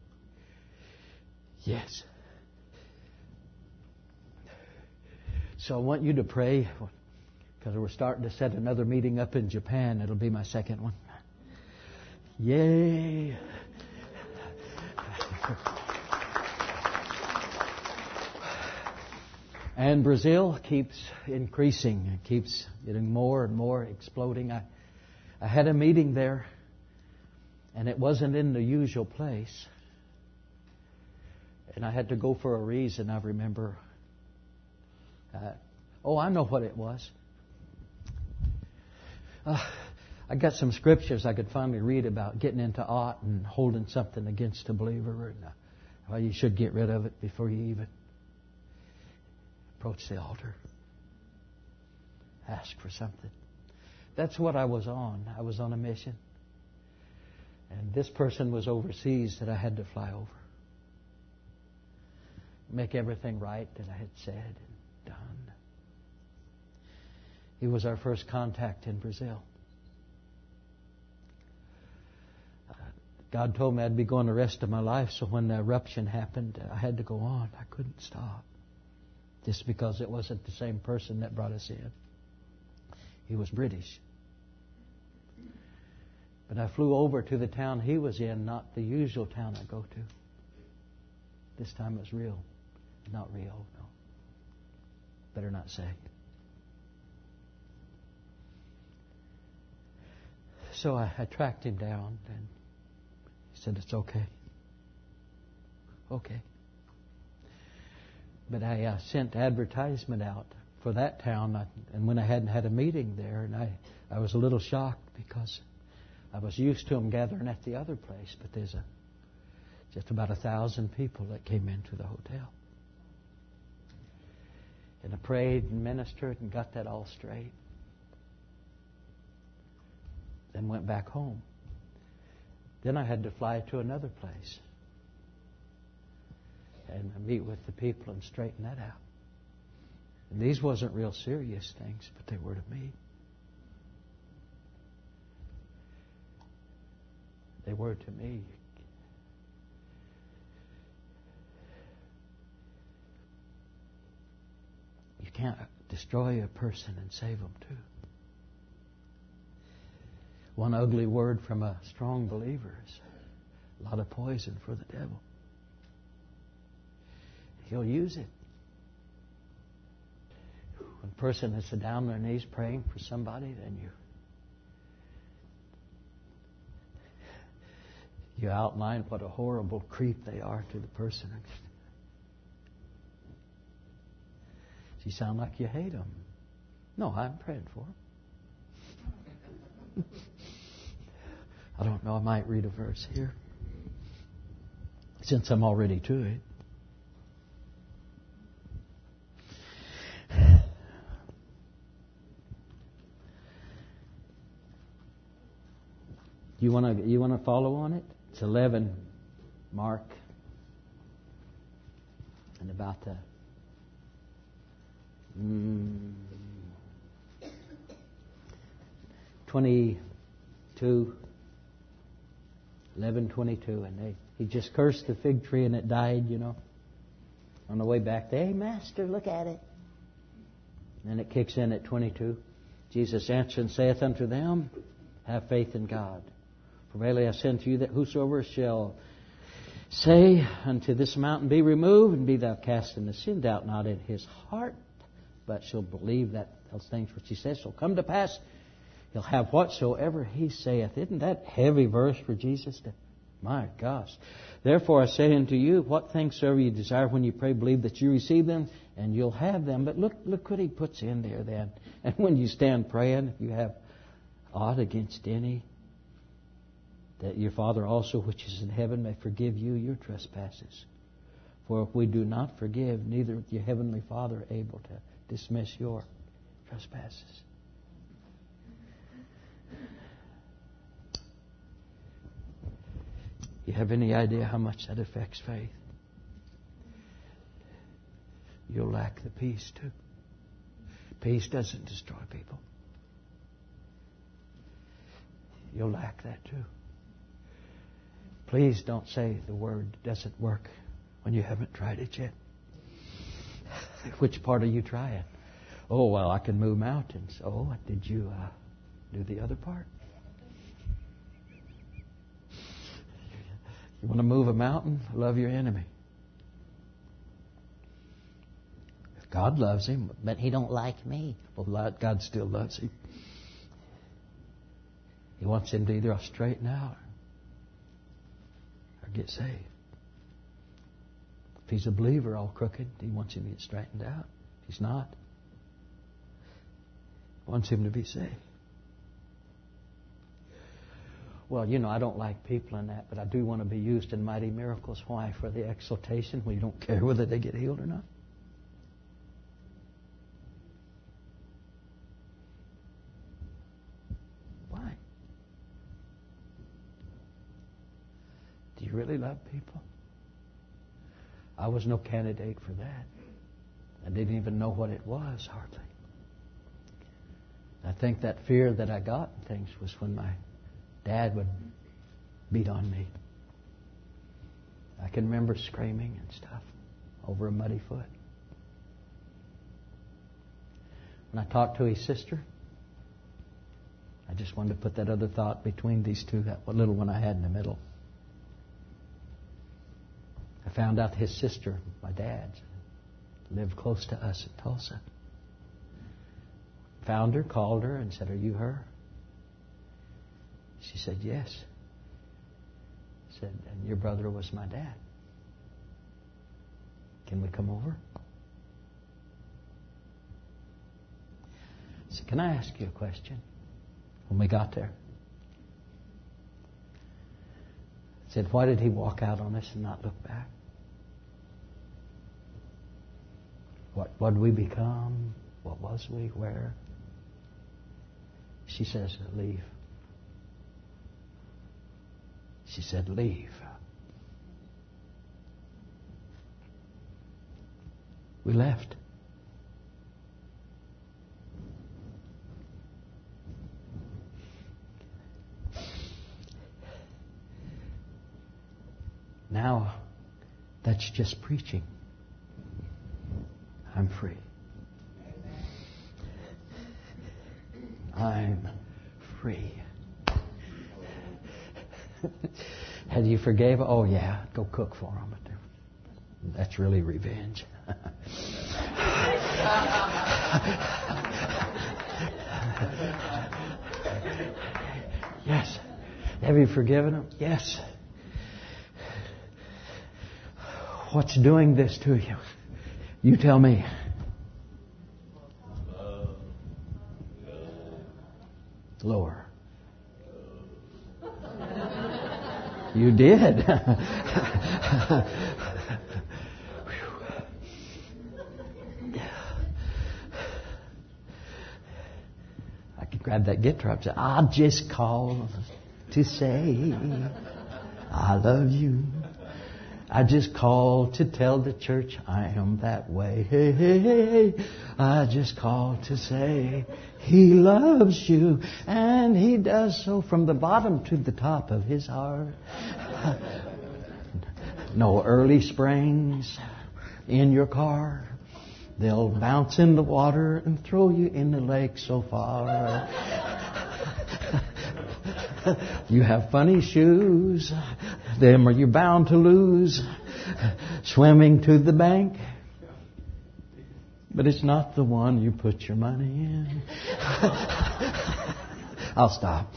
Yes. So I want you to pray. because we're starting to set another meeting up in Japan. It'll be my second one. Yay! And Brazil keeps increasing. It keeps getting more and more exploding. I had a meeting there, and it wasn't in the usual place. And I had to go for a reason, I remember. I know what it was. I got some scriptures I could finally read about getting into ought and holding something against a believer. And how you should get rid of it before you even approach the altar. Ask for something. That's what I was on. I was on a mission. And this person was overseas that I had to fly over. Make everything right that I had said and done. He was our first contact in Brazil. God told me I'd be going the rest of my life, so when the eruption happened, I had to go on. I couldn't stop. Just because it wasn't the same person that brought us in. He was British. But I flew over to the town he was in, not the usual town I go to. This time it was real. Not Rio, no. Better not say. So I tracked him down, and he said, "It's okay." Okay. But I sent advertisement out for that town, and when I hadn't had a meeting there, and I was a little shocked because I was used to them gathering at the other place, but there's just about 1,000 people that came into the hotel. And I prayed and ministered and got that all straight. Then went back home. Then I had to fly to another place and meet with the people and straighten that out. And these wasn't real serious things, but they were to me. They were to me. You can't destroy a person and save them too. One ugly word from a strong believer is a lot of poison for the devil. He'll use it. When a person is down on their knees praying for somebody, then you outline what a horrible creep they are to the person. You sound like you hate them. No, I'm praying for them. I don't know, I might read a verse here, since I'm already to it. You want to follow on it? It's 11, Mark, and about the 22, 11:22, and he just cursed the fig tree and it died, on the way back there. Hey, Master, look at it. And then it kicks in at 22. Jesus answered and saith unto them, have faith in God. For verily I say unto you that whosoever shall say unto this mountain, be removed, and be thou cast in the sea, doubt not in his heart, but shall believe that those things which he says shall come to pass, he'll have whatsoever he saith. Isn't that heavy verse for Jesus? My gosh. Therefore I say unto you, what things soever you desire when you pray, believe that you receive them, and you'll have them. But look what he puts in there then. And when you stand praying, if you have aught against any, that your Father also which is in heaven may forgive you your trespasses. For if we do not forgive, neither is your heavenly Father able to dismiss your trespasses. You have any idea how much that affects faith? You'll lack the peace too. Peace doesn't destroy people. You'll lack that too. Please don't say the word doesn't work when you haven't tried it yet. Which part are you trying? Oh, well, I can move mountains. Oh, did you do the other part? You want to move a mountain? Love your enemy. God loves him. But he don't like me. Well, God still loves him. He wants him to either straighten out or get saved. If he's a believer all crooked, he wants him to get straightened out. If he's not, he wants him to be saved. Well, I don't like people in that, but I do want to be used in mighty miracles. Why? For the exaltation, when you don't care whether they get healed or not. Why? Do you really love people? I was no candidate for that. I didn't even know what it was, hardly. I think that fear that I got in things was when my dad would beat on me. I can remember screaming and stuff over a muddy foot. When I talked to his sister, I just wanted to put that other thought between these two, that little one I had in the middle. I found out his sister, my dad's, lived close to us in Tulsa. Found her, called her, and said, "Are you her?" She said, "Yes." Said, "And your brother was my dad. Can we come over?" I said, "Can I ask you a question?" When we got there, I said, "Why did he walk out on us and not look back? What did we become? What was we? Where?" She says, "Leave." She said, "Leave." We left. Now, that's just preaching. I'm free. I'm free. And you forgave? Oh, yeah. Go cook for them. That's really revenge. Yes. Have you forgiven them? Yes. What's doing this to you? You tell me. Lower. You did. I could grab that guitar and say, "I just called to say I love you. I just called to tell the church I am that way. Hey, hey, hey. I just called to say He loves you, and He does so from the bottom to the top of His heart." No early springs in your car. They'll bounce in the water and throw you in the lake so far. You have funny shoes. Them are you bound to lose. Swimming to the bank. But it's not the one you put your money in. I'll stop.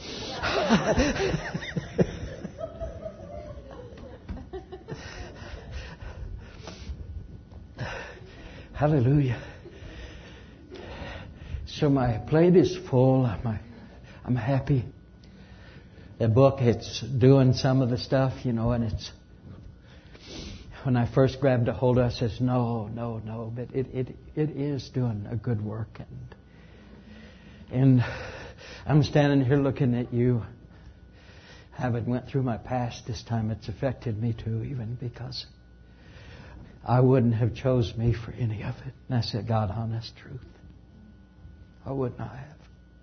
Hallelujah. So my plate is full. I'm happy. The book, it's doing some of the stuff, and it's... When I first grabbed a hold of it, I says, no. But it is doing a good work. And I'm standing here looking at you. Having went through my past this time, it's affected me too, even because I wouldn't have chose me for any of it. And I said, God, honest truth, I would not have.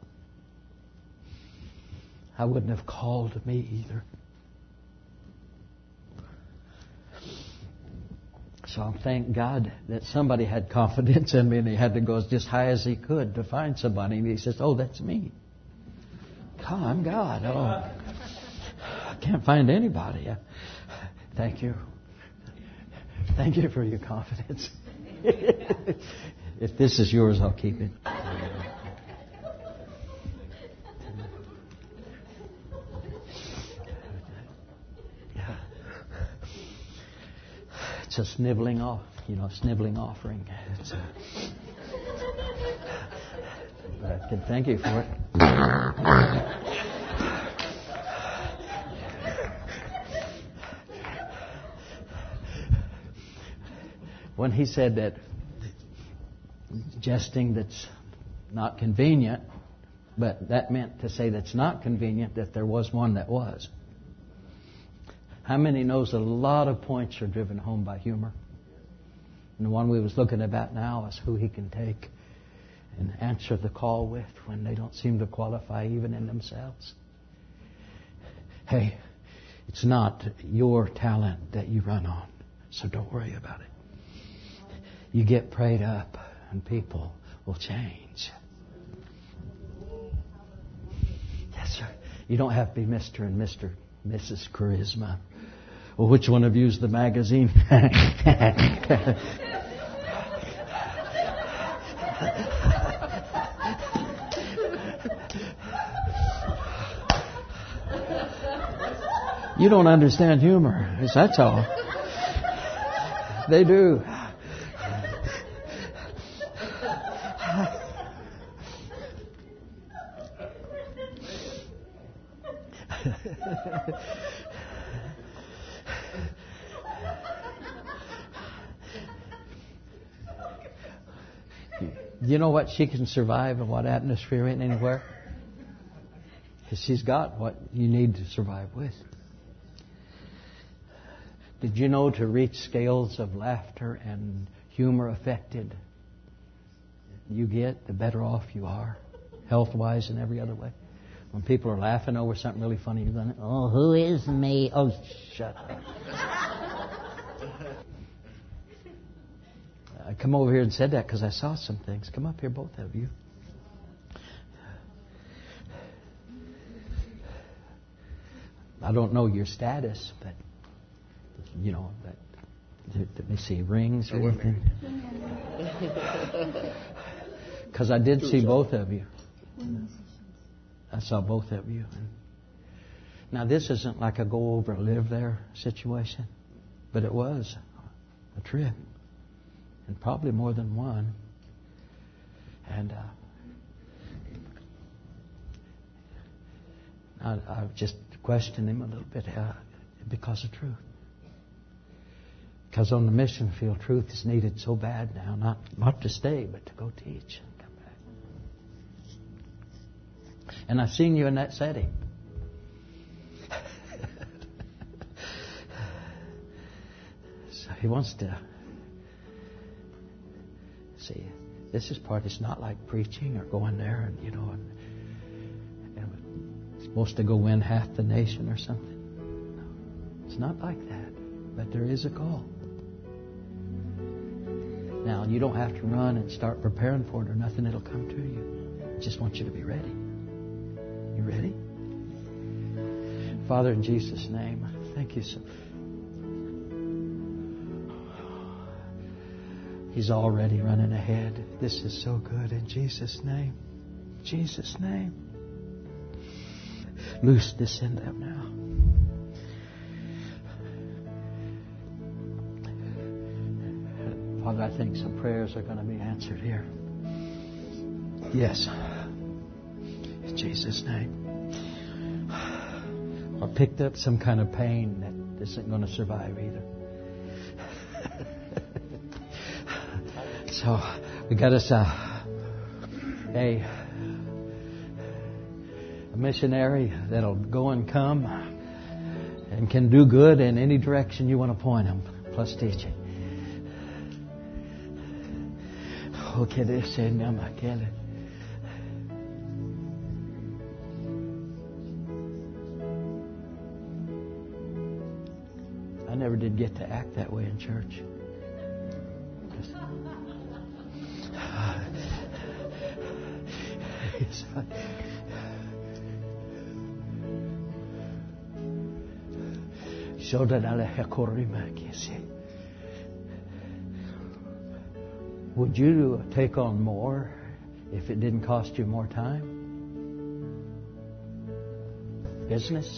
I wouldn't have called me either. So thank God that somebody had confidence in me, and he had to go as high as he could to find somebody. And he says, "Oh, that's me. God, I'm God. Oh, I can't find anybody." Thank you. Thank you for your confidence. If this is yours, I'll keep it. Yeah. It's a sniveling sniveling offering. But I can thank you for it. When he said that jesting that's not convenient, but that meant to say that's not convenient, that there was one that was. How many knows that a lot of points are driven home by humor? And the one we was looking about now is who he can take and answer the call with when they don't seem to qualify even in themselves. Hey, it's not your talent that you run on, so don't worry about it. You get prayed up and people will change. Yes, sir. You don't have to be Mr. and Mrs. Charisma. Well, which one of you's the magazine? You don't understand humor. That's all. They do. You know what? She can survive in what atmosphere ain't anywhere. Because she's got what you need to survive with. Did you know to reach scales of laughter and humor affected you get, the better off you are, health-wise and every other way? When people are laughing over something really funny, you're going, "Oh, who is me?" Oh, shut up. I come over here and said that because I saw some things. Come up here, both of you. I don't know your status, but, let me see, rings or anything. Because I did see both of you. I saw both of you. Now, this isn't like a go over and live there situation, but it was a trip. And probably more than one. And I just questioned him a little bit because of truth. Because on the mission field, truth is needed so bad now, not to stay, but to go teach and come back. And I've seen you in that setting. So he wants to see. This is part. It's not like preaching or going there and and supposed to go win half the nation or something. No, it's not like that. But there is a call. Now, you don't have to run and start preparing for it or nothing. It'll come to you. I just want you to be ready. You ready? Father, in Jesus' name, thank you so much. He's already running ahead. This is so good. In Jesus' name. Jesus' name. Loose this in them now. Father, I think some prayers are going to be answered here. Yes. In Jesus' name. I picked up some kind of pain that isn't going to survive either. So we got us a missionary that'll go and come and can do good in any direction you want to point them, plus teaching. Okay, this and I never did get to act that way in church. Jesus. Would you take on more if it didn't cost you more time? Business?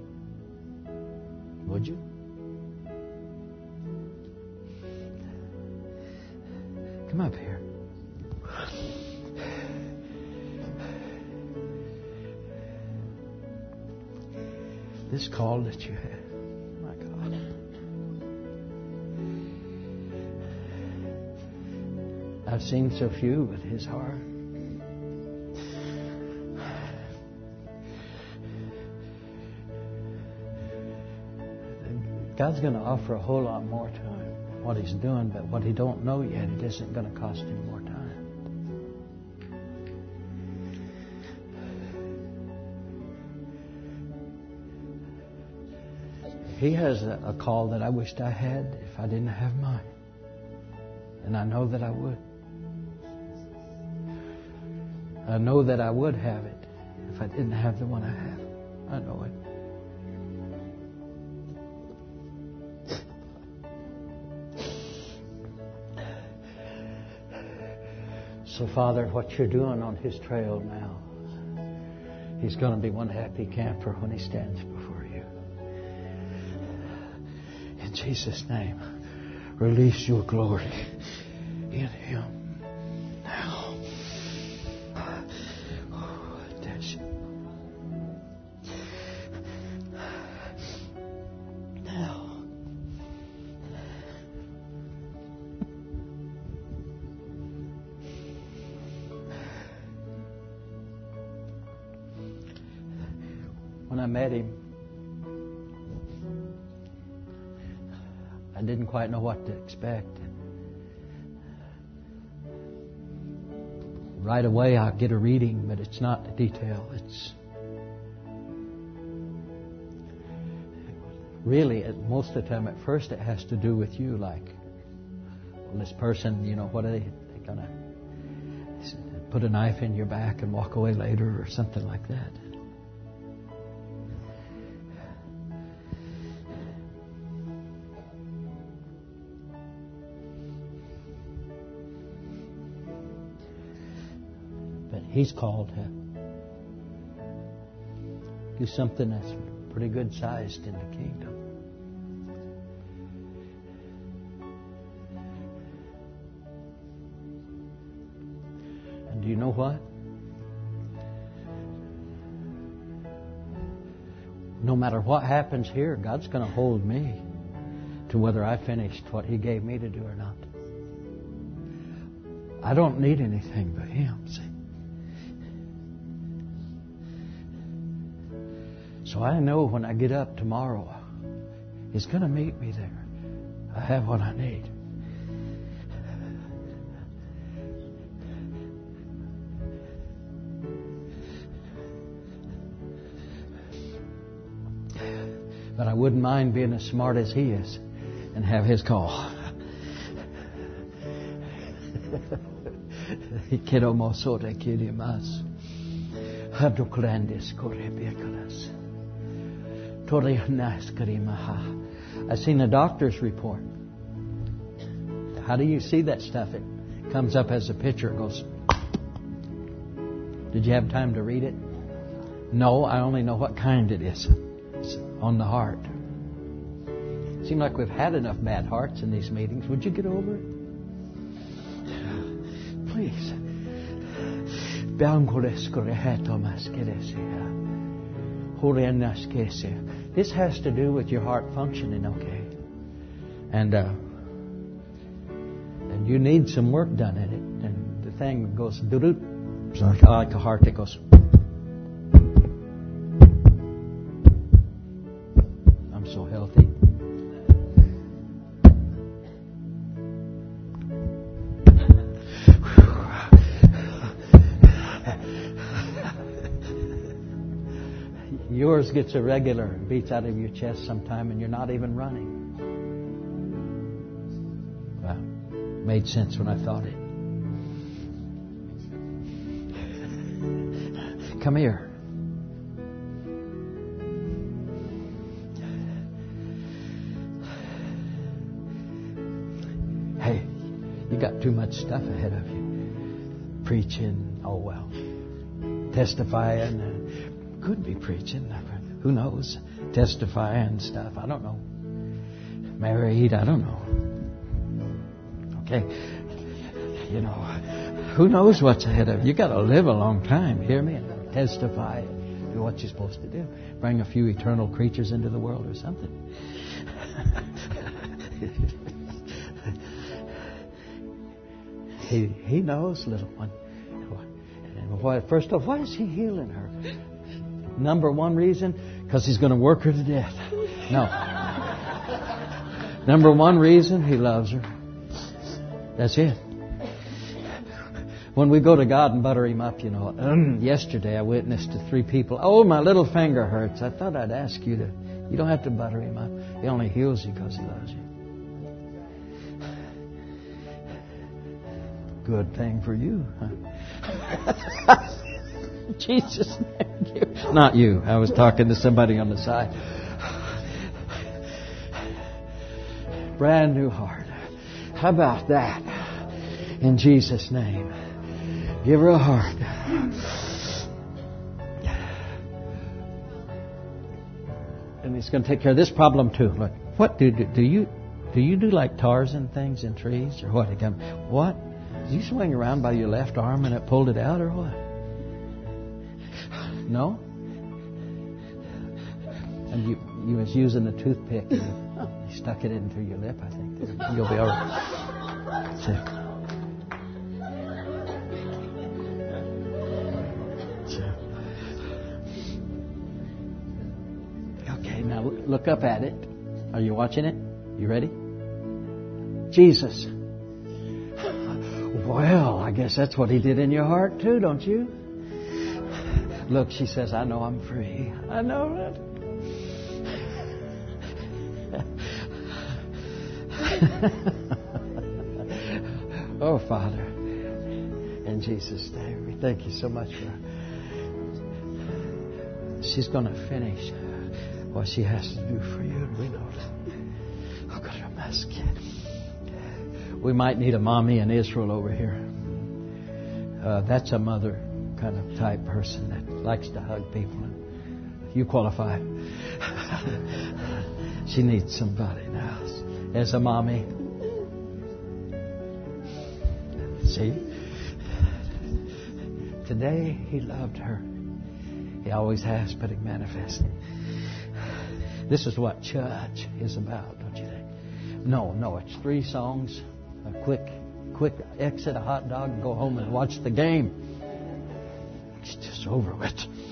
Would you? Come up here. This call that you have, my God. I've seen so few with His heart. God's going to offer a whole lot more to him, what He's doing, but what he don't know yet, it isn't going to cost him more time. He has a call that I wished I had if I didn't have mine. And I know that I would. I know that I would have it if I didn't have the one I have. I know it. So, Father, what you're doing on his trail now, he's going to be one happy camper when he stands before you. In Jesus' name, release your glory in him now. Oh, that's it. Now. When I met him, I didn't quite know what to expect. Right away, I get a reading, but it's not the detail. It's really, most of the time, at first, it has to do with you. Like, well, this person, what are they going to put a knife in your back and walk away later, or something like that. He's called to do something that's pretty good sized in the kingdom. And do you know what? No matter what happens here, God's going to hold me to whether I finished what He gave me to do or not. I don't need anything but Him, see. So I know when I get up tomorrow, He's going to meet me there. I have what I need. But I wouldn't mind being as smart as He is and have His call. I seen a doctor's report. How do you see that stuff? It comes up as a picture. It goes. Did you have time to read it? No, I only know what kind it is. It's on the heart. It seems like we've had enough bad hearts in these meetings. Would you get over it? Please. This has to do with your heart functioning okay. And you need some work done in it. And the thing goes doo-doo. It's like a heart that goes. I'm so healthy. Yours gets irregular and beats out of your chest sometime, and you're not even running. Well, Made sense when I thought it. Come here. Hey, you got too much stuff ahead of you. Preaching, oh well. Testifying, could be preaching. Who knows? Testifying stuff, I don't know. Married, I don't know. Okay, you know, who knows what's ahead of you? You got to live a long time. Hear me? Testify. Do what you're supposed to do. Bring a few eternal creatures into the world or something. He knows, little one. And first of all, why is He healing her? Number one reason, because He's going to work her to death. No. Number one reason, He loves her. That's it. When we go to God and butter Him up, you know. Yesterday I witnessed to 3 people. Oh, my little finger hurts. I thought I'd ask you to. You don't have to butter Him up. He only heals you because He loves you. Good thing for you, huh? Jesus, thank you. Not you. I was talking to somebody on the side. Brand new heart. How about that? In Jesus' name. Give her a heart. And He's going to take care of this problem too. Look, what do you do like Tarzan things in trees or what? What? Did you swing around by your left arm and it pulled it out or what? No? And you was using a toothpick and you stuck it into your lip, I think. You'll be all right. Okay, now look up at it. Are you watching it? You ready? Jesus. Well, I guess that's what He did in your heart too, don't you? Look, she says, I know I'm free. I know it. Oh, Father, in Jesus' name, we thank You so much for. She's going to finish what she has to do for You, and we know that. Oh, God, I'm asking. We might need a mommy in Israel over here. That's a mother kind of type person that likes to hug people. You qualify. She needs somebody now as a mommy. See? Today He loved her. He always has, but He manifested. This is what church is about, don't you think? No, it's 3 songs. A quick exit, a hot dog, and go home and watch the game. It's just over with.